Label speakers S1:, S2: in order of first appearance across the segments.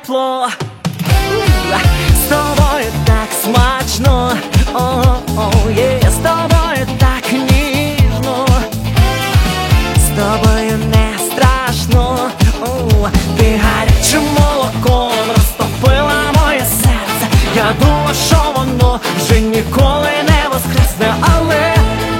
S1: тепло. З тобою так смачно, з тобою так ніжно, з тобою не страшно. Ти гарячим молоком розтопила моє серце. Я думав, що воно вже ніколи не воскресне, але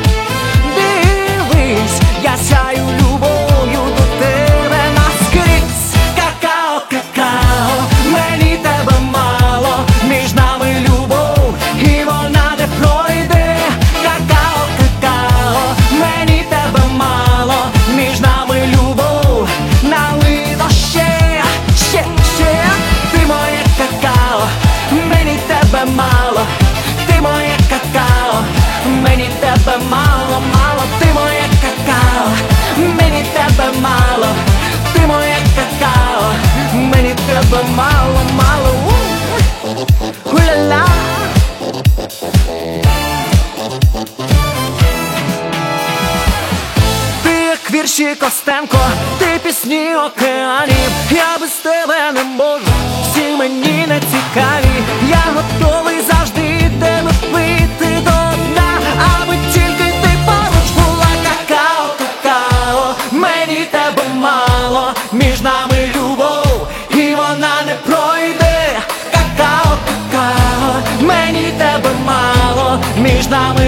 S1: дивись, я сяю любов'ю до тебе наскрізь. Какао, какао, мені тебе мало, між нами любов, і вона не пройде. Какао, какао, мені тебе мало, між нами любов, налито ще, ще, ще. Ти моє какао, мені тебе мало, ти моє какао, мені тебе мало, мало. Ти моє какао, мені тебе мало, ти моє какао, мені тебе мало, мало. Уля-ла. Ти як вірші Костенко, ти пісні океанів. Я без тебе не можу, всі мені не цікаві. Я готовий завжди тебе пити до дна, аби тільки ти поруч була. Какао, какао, мені тебе мало, між нами любов, і вона не пройде. Какао, какао, мені тебе мало, між нами